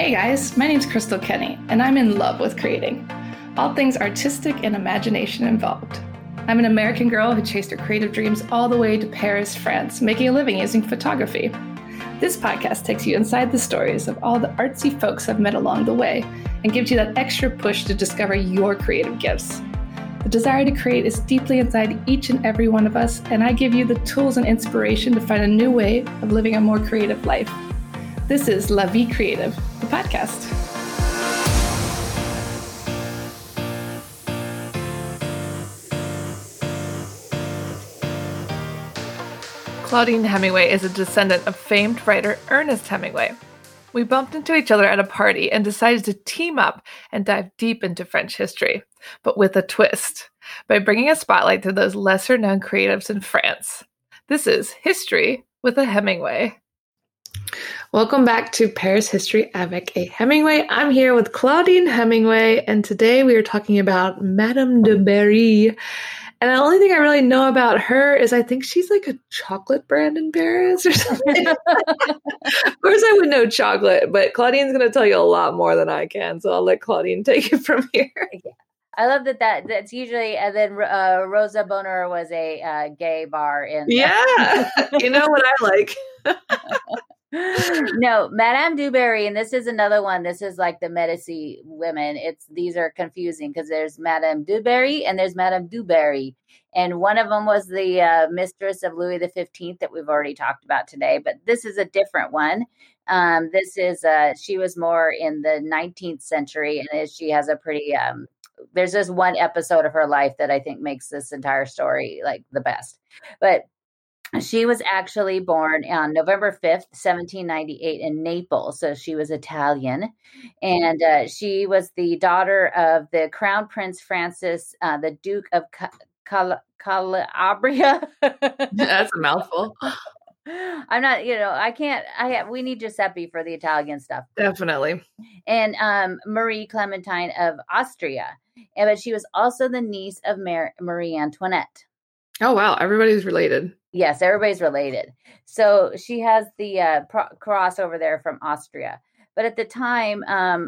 Hey guys, my name's Crystal Kenny, and I'm in love with creating. All things artistic and imagination involved. I'm an American girl who chased her creative dreams all the way to Paris, France, making a living using photography. This podcast takes you inside the stories of all the artsy folks I've met along the way and gives you that extra push to discover your creative gifts. The desire to create is deeply inside each and every one of us, and I give you the tools and inspiration to find a new way of living a more creative life. This is La Vie Creative, the podcast. Claudine Hemingway is a descendant of famed writer Ernest Hemingway. We bumped into each other at a party and decided to team up and dive deep into French history, but with a twist, by bringing a spotlight to those lesser-known creatives in France. This is History with a Hemingway. Welcome back to Paris History avec a Hemingway. I'm here with Claudine Hemingway, and today we are talking about Madame du Barry. And the only thing I really know about her is I think she's like a chocolate brand in Paris or something. Of course, I would know chocolate, but Claudine's going to tell you a lot more than I can, so I'll let Claudine take it from here. I love that's usually, and then Rosa Bonheur was a gay bar in. Yeah, you know what I like. No, Madame du Barry, and this is another one. This is like the Medici women. These are confusing because there's Madame du Barry and there's Madame du Barry, and one of them was the mistress of Louis XV that we've already talked about today. But this is a different one. This is she was more in the 19th century, and she has a pretty. There's this one episode of her life that I think makes this entire story like the best, but. She was actually born on November 5th, 1798 in Naples. So she was Italian. And she was the daughter of the Crown Prince Francis, the Duke of Calabria. That's a mouthful. I'm not, we need Giuseppe for the Italian stuff. Definitely. And Marie Clementine of Austria. But she was also the niece of Marie Antoinette. Oh, wow. Everybody's related. Yes, everybody's related. So she has the cross over there from Austria. But at the time,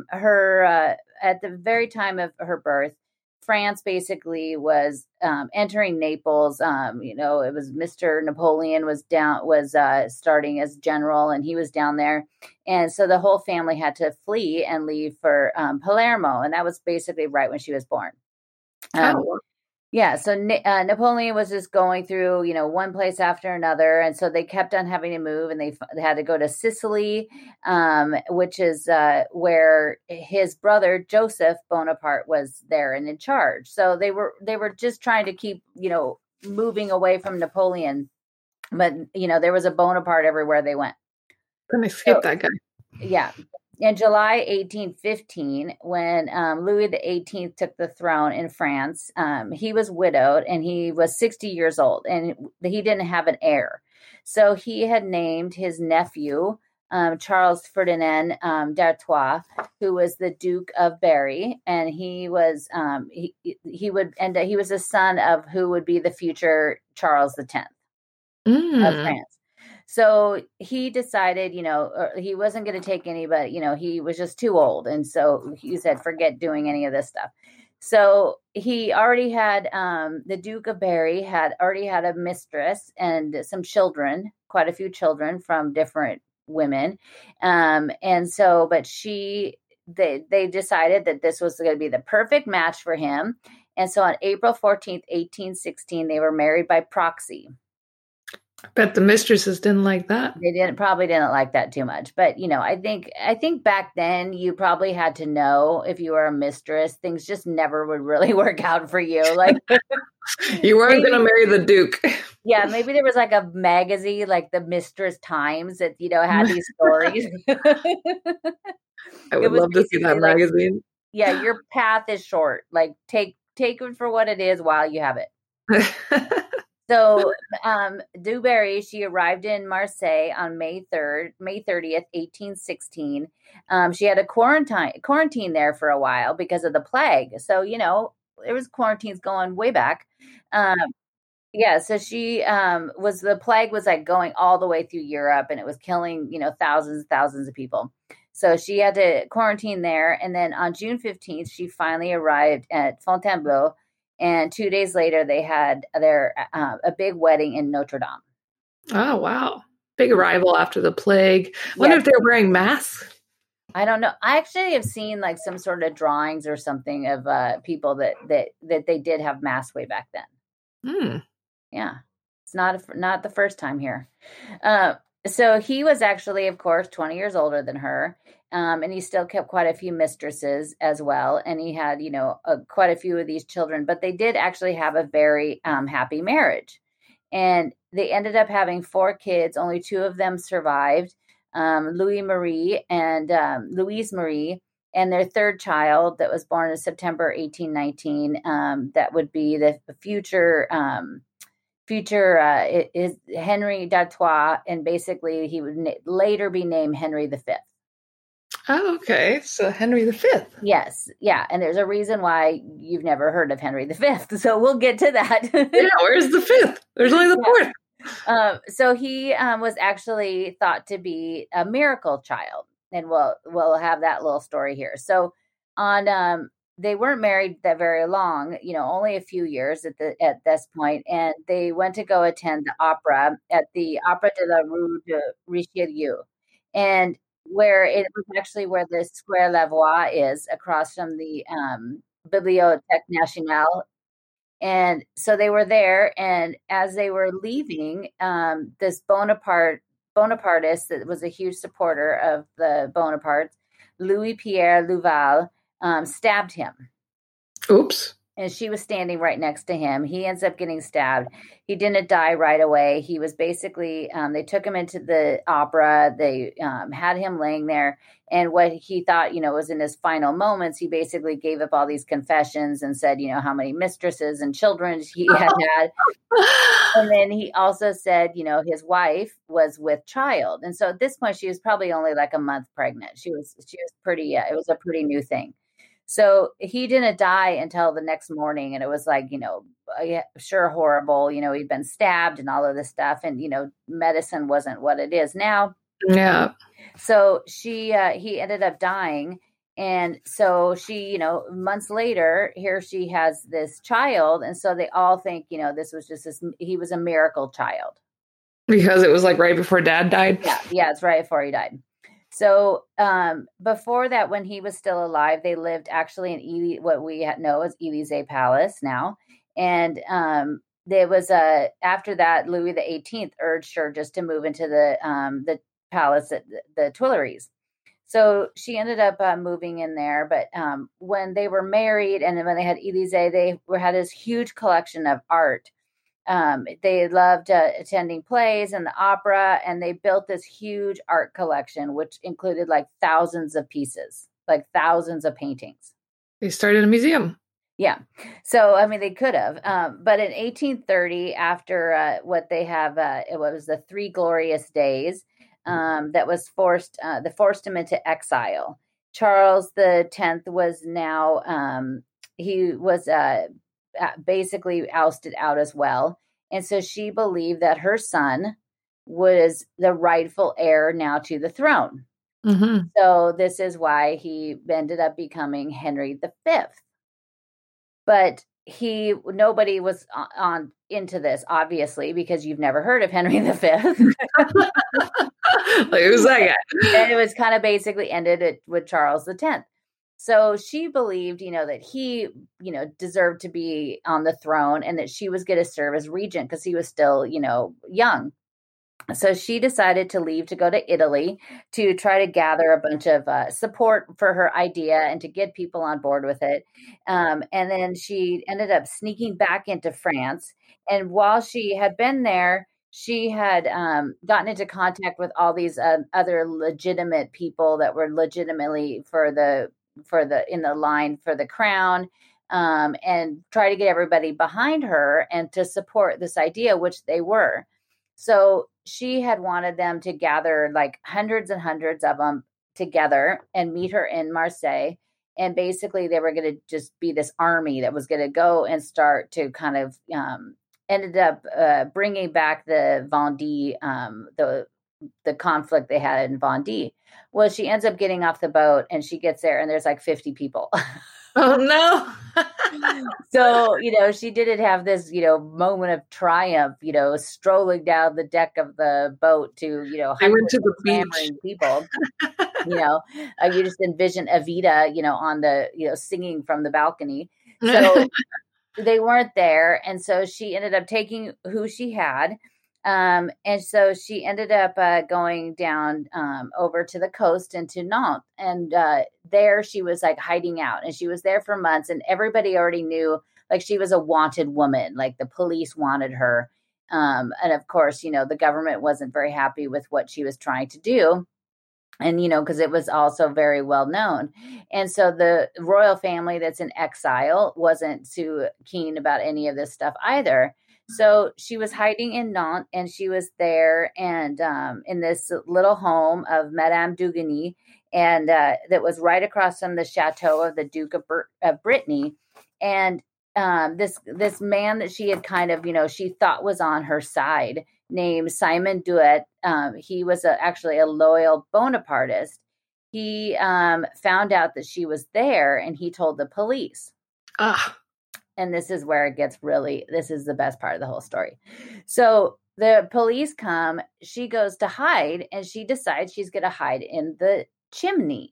at the very time of her birth, France basically was entering Naples. It was Mr. Napoleon was starting as general, and he was down there. And so the whole family had to flee and leave for Palermo. And that was basically right when she was born. Yeah, so Napoleon was just going through, one place after another, and so they kept on having to move, and they had to go to Sicily, which is where his brother Joseph Bonaparte was there and in charge. So they were just trying to keep, moving away from Napoleon, but there was a Bonaparte everywhere they went. Couldn't escape that guy. Yeah. In July 1815, when Louis XVIII took the throne in France, he was widowed and he was 60 years old and he didn't have an heir. So he had named his nephew, Charles Ferdinand d'Artois, who was the Duke of Berry. And he was he was the son of who would be the future Charles X of France. So he decided, he wasn't going to take anybody, he was just too old. And so he said, forget doing any of this stuff. So he already had, the Duke of Berry had already had a mistress and some children, quite a few children from different women. But they decided that this was going to be the perfect match for him. And so on April 14th, 1816, they were married by proxy. I bet the mistresses didn't like that. They probably didn't like that too much. But, I think back then you probably had to know if you were a mistress, things just never would really work out for you. Like you weren't going to marry the Duke. Yeah. Maybe there was like a magazine, like the Mistress Times that, had these stories. I would love to see that magazine. Yeah. Your path is short. Like take it for what it is while you have it. So, du Barry, she arrived in Marseille on May 30th, 1816. She had a quarantine there for a while because of the plague. So, there was quarantines going way back. Yeah, so she the plague was like going all the way through Europe, and it was killing, thousands and thousands of people. So she had to quarantine there. And then on June 15th, she finally arrived at Fontainebleau. And 2 days later, they had a big wedding in Notre Dame. Oh, wow. Big arrival after the plague. Wonder Yes. if they're wearing masks. I don't know. I actually have seen like some sort of drawings or something of people that they did have masks way back then. Yeah, it's not the first time here. So he was actually, of course, 20 years older than her, and he still kept quite a few mistresses as well, and he had quite a few of these children. But they did actually have a very happy marriage, and they ended up having 4 kids. Only 2 of them survived. Louise Marie, and their third child that was born in September 1819. That would be the future is Henry d'Artois, and basically he would later be named Henry V. Oh, okay. So Henry V. Yes. Yeah. And there's a reason why you've never heard of Henry V. So we'll get to that. Yeah, where's the 5th? There's only the 4th. So he was actually thought to be a miracle child, and we'll have that little story here. So they weren't married that very long, only a few years at this point, and they went to go attend the opera at the Opera de la Rue de Richelieu, and where it was actually where the Square Lavoie is, across from the Bibliothèque Nationale. And so they were there, and as they were leaving, this Bonapartist that was a huge supporter of the Bonapartes, Louis-Pierre Louval, stabbed him. Oops. And she was standing right next to him. He ends up getting stabbed. He didn't die right away. He was basically, they took him into the opera. They had him laying there. And what he thought, was in his final moments, he basically gave up all these confessions and said, how many mistresses and children he had had. And then he also said, his wife was with child. And so at this point, she was probably only like a month pregnant. She was pretty, it was a pretty new thing. So he didn't die until the next morning. And it was like, sure, horrible. He'd been stabbed and all of this stuff. And, medicine wasn't what it is now. Yeah. So he ended up dying. And so she, months later, here she has this child. And so they all think, this was just he was a miracle child. Because it was like right before Dad died? Yeah, it's right before he died. So before that, when he was still alive, they lived actually in what we know as Élysée Palace now. And there was after that, Louis XVIII urged her just to move into the palace at the Tuileries. So she ended up moving in there. But when they were married and when they had Élysée, they had this huge collection of art. They loved attending plays and the opera, and they built this huge art collection, which included like thousands of pieces, like thousands of paintings. They started a museum. Yeah. So, I mean, they could have. But in 1830, after what they have, it was the Three Glorious Days that was forced him into exile. Charles X was now, he was basically ousted out as well. And so she believed that her son was the rightful heir now to the throne. Mm-hmm. So this is why he ended up becoming Henry V. But nobody was on into this, obviously, because you've never heard of Henry V. Like, who's that guy? And it was kind of basically ended with Charles X. So she believed, that he, deserved to be on the throne, and that she was going to serve as regent because he was still, young. So she decided to leave to go to Italy to try to gather a bunch of support for her idea and to get people on board with it. And then she ended up sneaking back into France. And while she had been there, she had gotten into contact with all these other legitimate people that were legitimately in the line for the crown, and try to get everybody behind her and to support this idea, which they were. So she had wanted them to gather like hundreds and hundreds of them together and meet her in Marseille. And basically they were going to just be this army that was going to go and start to kind of ended up bringing back the Vendée, the the conflict they had in Vendée. Well, she ends up getting off the boat and she gets there and there's like 50 people. Oh no. So, she didn't have this, moment of triumph, strolling down the deck of the boat to, They went hundreds to the of clamoring people. You just envision Evita, on the, singing from the balcony. So they weren't there. And so she ended up taking who she had. And so she ended up going down over to the coast into Nantes. And there she was like hiding out. And she was there for months. And everybody already knew like she was a wanted woman. Like the police wanted her. And of course, the government wasn't very happy with what she was trying to do. And, because it was also very well known. And so the royal family that's in exile wasn't too keen about any of this stuff either. So she was hiding in Nantes and she was there and in this little home of Madame Dugany and that was right across from the chateau of the Duke of Brittany. And this man that she had kind of, she thought was on her side named Simon Duet. He was actually a loyal Bonapartist. He found out that she was there and he told the police. And this is where it gets this is the best part of the whole story. So the police come, she goes to hide and she decides she's going to hide in the chimney.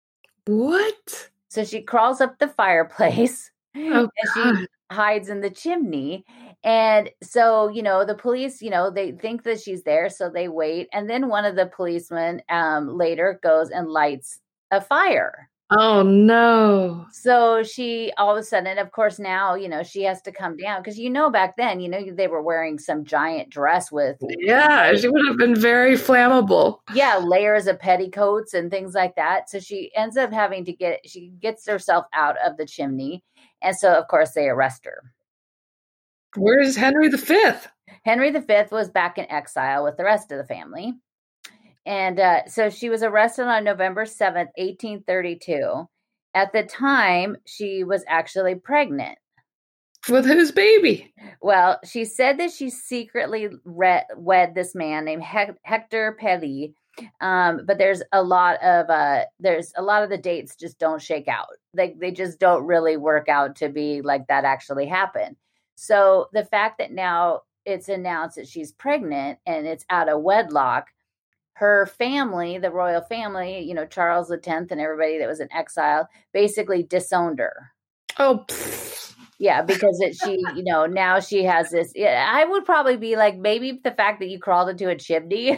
What? So she crawls up the fireplace and she hides in the chimney. And so, the police, they think that she's there. So they wait. And then one of the policemen later goes and lights a fire. Oh, no. So she all of a sudden, of course, now, she has to come down because, back then, they were wearing some giant dress with. Yeah, she would have been very flammable. Yeah, layers of petticoats and things like that. So she ends up having to she gets herself out of the chimney. And so, of course, they arrest her. Where's Henry V? Henry V was back in exile with the rest of the family. And so she was arrested on November 7th, 1832. At the time, she was actually pregnant. With whose baby? Well, she said that she secretly wed this man named Hector Pelly. But there's a lot of the dates just don't shake out. They just don't really work out to be like that actually happened. So the fact that now it's announced that she's pregnant and it's out of wedlock, her family, the royal family, Charles X and everybody that was in exile, basically disowned her. Oh, yeah, because she, now she has this. I would probably be like, maybe the fact that you crawled into a chimney.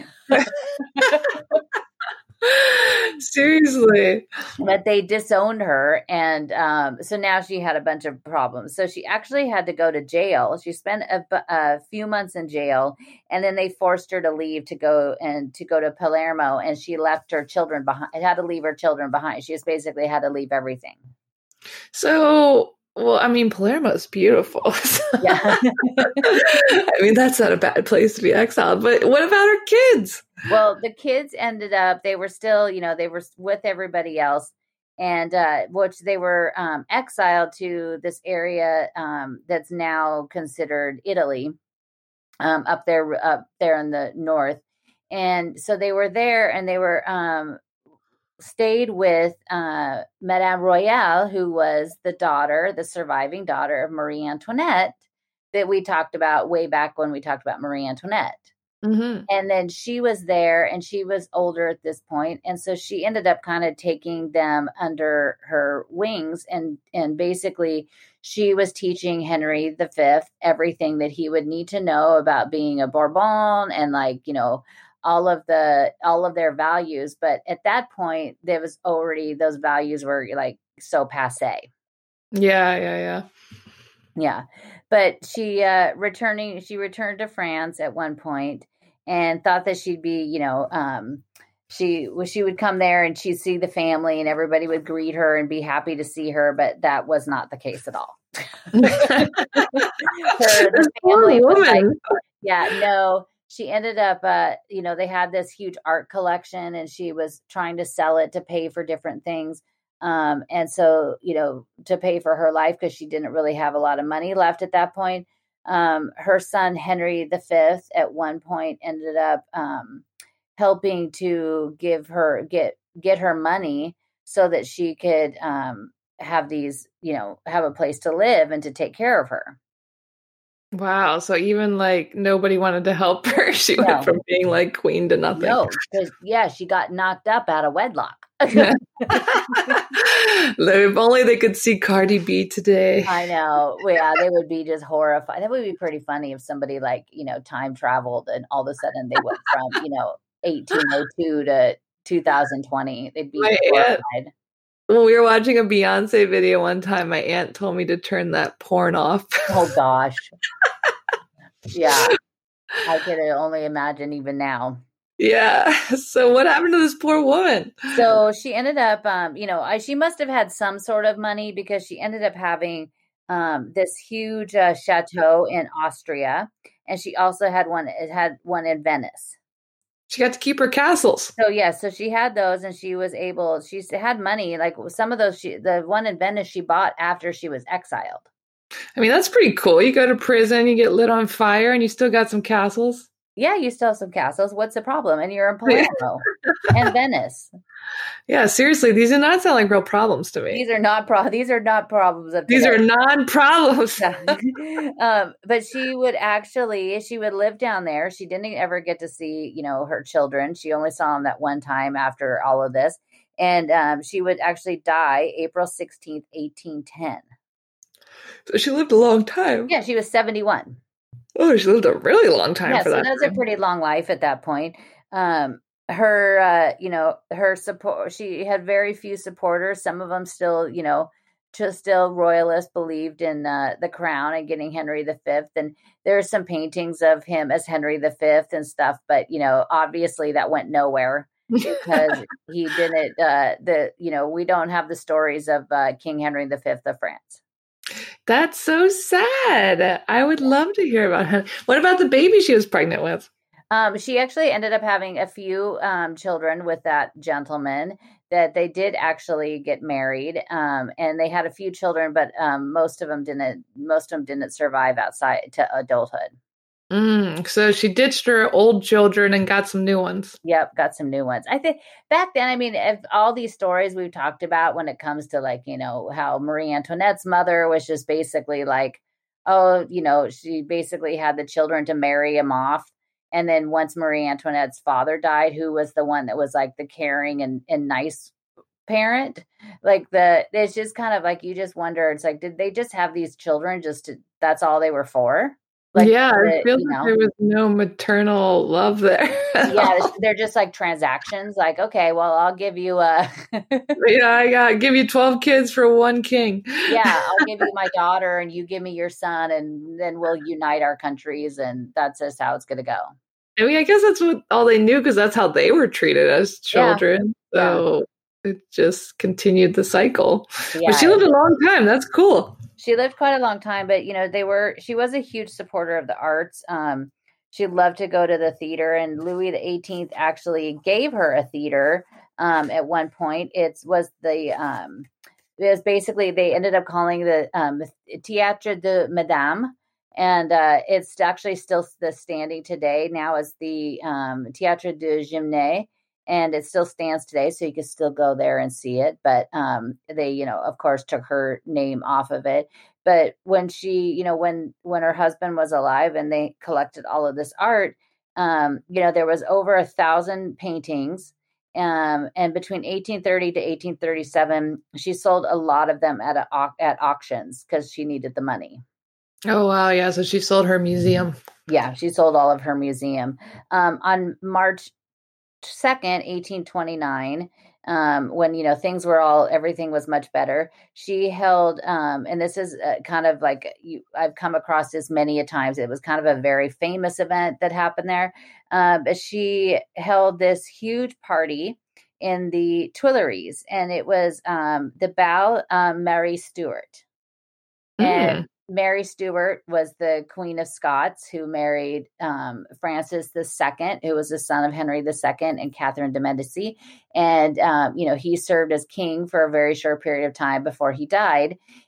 Seriously. But they disowned her. And so now she had a bunch of problems. So she actually had to go to jail. She spent a few months in jail. And then they forced her to leave to go to Palermo. And she left her children behind. Had to leave her children behind. She just basically had to leave everything. So, well, I mean, Palermo's beautiful. Yeah. I mean, that's not a bad place to be exiled. But what about her kids? Well, the kids ended up, they were still, they were with everybody else. And which they were exiled to this area that's now considered Italy, up there in the north. And so they were there and they were stayed with Madame Royale, who was the surviving daughter of Marie Antoinette that we talked about way back when we talked about Marie Antoinette. Mm-hmm. And then she was there and she was older at this point. And so she ended up kind of taking them under her wings. And basically she was teaching Henry V everything that he would need to know about being a Bourbon and all of their values. But at that point, there was already, those values were like so passé. Yeah. But she returned to France at one point and thought that she'd be, she would come there and she'd see the family and everybody would greet her and be happy to see her. But that was not the case at all. The family was like, yeah, no. She ended up, they had this huge art collection and she was trying to sell it to pay for different things. And so, to pay for her life because she didn't really have a lot of money left at that point. Her son, Henry V, at one point ended up helping to get her money so that she could have these, have a place to live and to take care of her. Wow. So even like nobody wanted to help her. She No. went from being like queen to nothing. No, because she got knocked up out of wedlock. If only they could see Cardi B today. I know. Yeah, they would be just horrified. That would be pretty funny if somebody like, time traveled and all of a sudden they went from, 1802 to 2020. They'd be horrified. When we were watching a Beyonce video one time, my aunt told me to turn that porn off. Oh, gosh. Yeah. I could only imagine even now. Yeah. So what happened to this poor woman? So she ended up, she must have had some sort of money because she ended up having this huge chateau in Austria. And she also had one in Venice. She got to keep her castles. So yeah, so she had those, and she had money. Like some of those, the one in Venice she bought after she was exiled. I mean, that's pretty cool. You go to prison, you get lit on fire, and you still got some castles. Yeah, you still have some castles. What's the problem? And you're in Palermo and Venice. Yeah, seriously, these do not sound like real problems to me. These are not problems. These are non-problems. But she would live down there. She didn't ever get to see, her children. She only saw them that one time after all of this. And she would actually die April 16th, 1810. So she lived a long time. Yeah, she was 71. Oh, she lived a really long time for that. So that's a pretty long life at that point. Her support, she had very few supporters. Some of them still, still royalists, believed in the crown and getting Henry V. And there's some paintings of him as Henry V and stuff. But, obviously that went nowhere because he didn't, we don't have the stories of King Henry V of France. That's so sad. I would love to hear about him. What about the baby she was pregnant with? She actually ended up having a few children with that gentleman. That they did actually get married, and they had a few children, but most of them didn't survive outside to adulthood. So she ditched her old children and got some new ones. Yep, got some new ones. I think back then, I mean, if all these stories we've talked about when it comes to like, how Marie Antoinette's mother was just basically like, she basically had the children to marry him off. And then once Marie Antoinette's father died, who was the one that was like the caring and nice parent, it's just kind of like, you just wonder, it's like, did they just have these children that's all they were for? I feel like there was no maternal love there. Yeah, they're just like transactions. Like, okay, well, I'll give you I give you 12 kids for one king. Yeah, I'll give you my daughter, and you give me your son, and then we'll unite our countries, and that's just how it's going to go. I mean, I guess that's all they knew because that's how they were treated as children. Yeah. So it just continued the cycle. Yeah. But she lived a long time. That's cool. She lived quite a long time, but she was a huge supporter of the arts. She loved to go to the theater, and Louis XVIII actually gave her a theater at one point. It was basically, they ended up calling the Théâtre de Madame, and it's actually still standing today. Now as the Théâtre de Gymnase. And it still stands today, so you can still go there and see it. But they, of course, took her name off of it. But when she, when her husband was alive and they collected all of this art, there was over 1,000 paintings. And between 1830 to 1837, she sold a lot of them at auctions because she needed the money. Oh, wow. Yeah. So she sold her museum. Yeah, she sold all of her museum. On March 2nd, 1829, when everything was much better, she held and this is kind of like I've come across this many a times. It was kind of a very famous event that happened there. She held this huge party in the Tuileries, and it was the Bal Mary Stuart. And Mary Stuart was the Queen of Scots who married Francis II, who was the son of Henry II and Catherine de Medici. And, he served as king for a very short period of time before he died.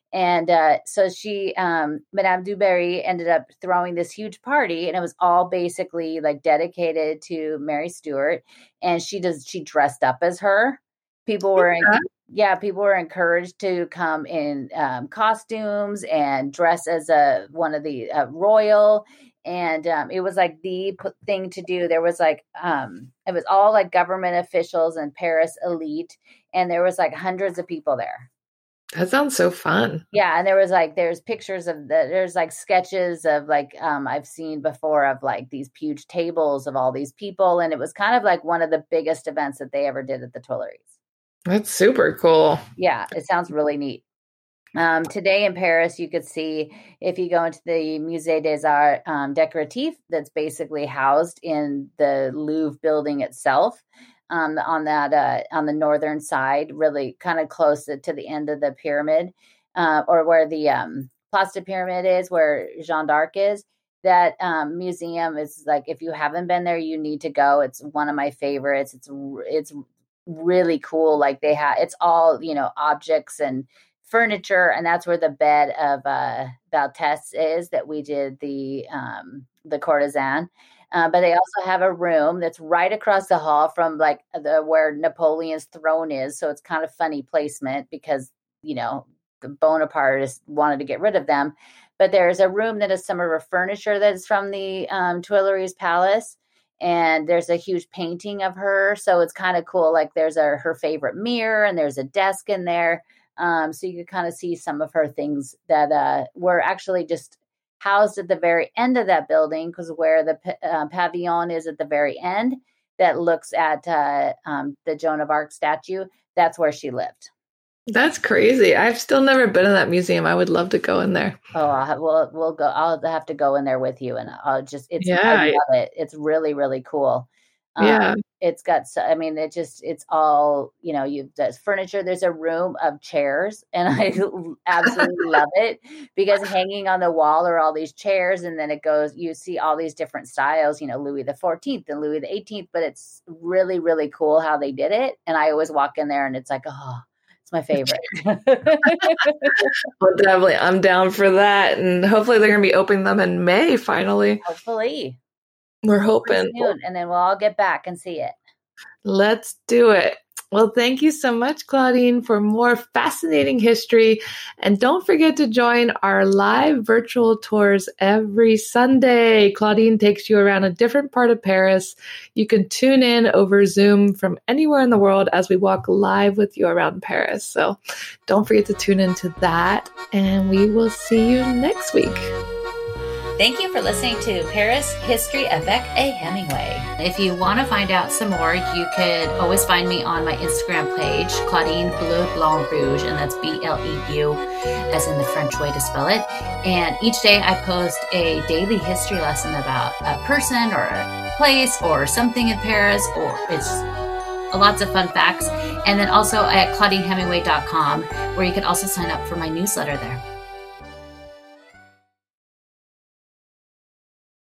And so she, Madame du Barry, ended up throwing this huge party, and it was all basically like dedicated to Mary Stuart. And she dressed up as her. People were, people were encouraged to come in costumes and dress as one of the royal. And it was like the thing to do. There was like, it was all like government officials and Paris elite, and there was like hundreds of people there. That sounds so fun. Yeah. And there's pictures there's like sketches of like, I've seen before of like these huge tables of all these people. And it was kind of like one of the biggest events that they ever did at the Tuileries. That's super cool. Yeah. It sounds really neat. Today in Paris, you could see, if you go into the Musée des Arts Décoratifs, that's basically housed in the Louvre building itself. On the northern side, really kind of close to the end of the pyramid, or where the Place de Pyramid is, where Jeanne d'Arc is. That museum is like, if you haven't been there, you need to go. It's one of my favorites. It's really cool. Like it's all, objects and furniture, and that's where the bed of Valtès is that we did the courtesan. But they also have a room that's right across the hall from like where Napoleon's throne is. So it's kind of funny placement because, the Bonapartists wanted to get rid of them. But there's a room that is some of her furniture that is from the Tuileries Palace. And there's a huge painting of her. So it's kind of cool. Like there's her favorite mirror, and there's a desk in there. So you could kind of see some of her things that were actually just housed at the very end of that building, because where the pavilion is at the very end that looks at the Joan of Arc statue, that's where she lived. That's crazy. I've still never been in that museum. I would love to go in there. Oh, we'll go. I'll have to go in there with you, and I love it. It's really, really cool. Yeah. It's got, it's all, there's furniture. There's a room of chairs, and I absolutely love it, because hanging on the wall are all these chairs, and then you see all these different styles, Louis the 14th and Louis the 18th, but it's really, really cool how they did it. And I always walk in there and it's like, oh, it's my favorite. Well, definitely. I'm down for that. And hopefully they're going to be opening them in May, finally. Hopefully. We're hoping. And then we'll all get back and see it. Let's do it. Well, thank you so much, Claudine, for more fascinating history. And don't forget to join our live virtual tours every Sunday. Claudine takes you around a different part of Paris. You can tune in over Zoom from anywhere in the world as we walk live with you around Paris. So don't forget to tune into that. And we will see you next week. Thank you for listening to Paris History avec a Hemingway. If you want to find out some more, you could always find me on my Instagram page, Claudine Bleu Blanc Rouge, and that's BLEU, as in the French way to spell it. And each day I post a daily history lesson about a person or a place or something in Paris, or it's lots of fun facts. And then also at ClaudineHemingway.com, where you can also sign up for my newsletter there.